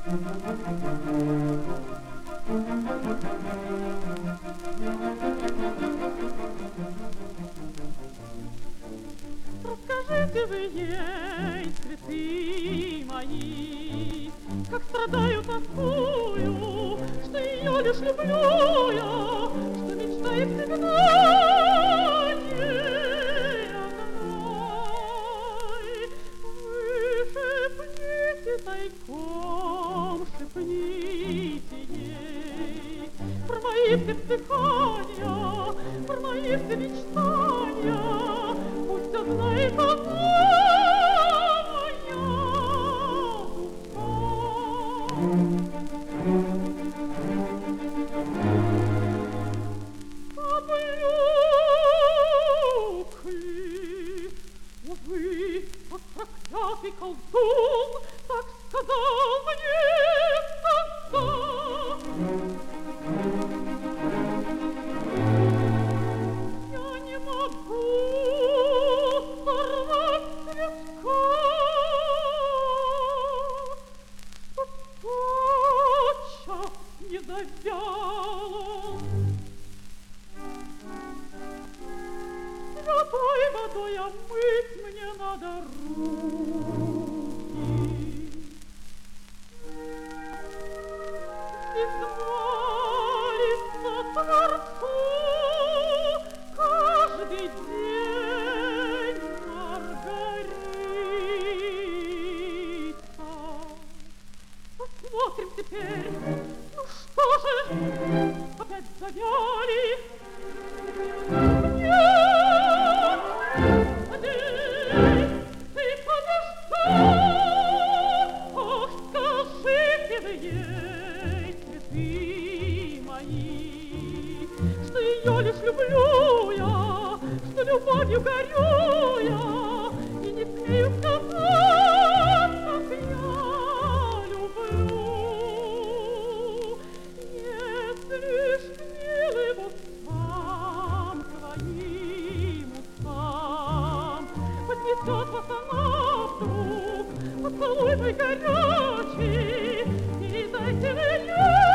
Расскажите вы ей, цветы мои, как страдаю, тоскую, что ее лишь люблю я, что мечтает всегда ей одной. Вы шепните тайком, шепните ей про мои все вздыхания, про мои все мечтания. Пусть знает она моя Поблекли, увы, тот проклятый колдун так сказал мне тогда. Я не могу сорвать цветка, что тотчас не завяла. Святой водой омыть мне надо руки. Здесь молится Творцу каждый день Маргарита. Посмотрим теперь, ну что же, опять завяли? Нет, один, ты подожди, ох, скажите вы ей, цветы мои, что ее лишь люблю я, что любовью горю я, и не смею сказать, как я люблю. Если ж милым устам твоим устам поднесет вас она вдруг поцелуй мой горячий, и дайте мне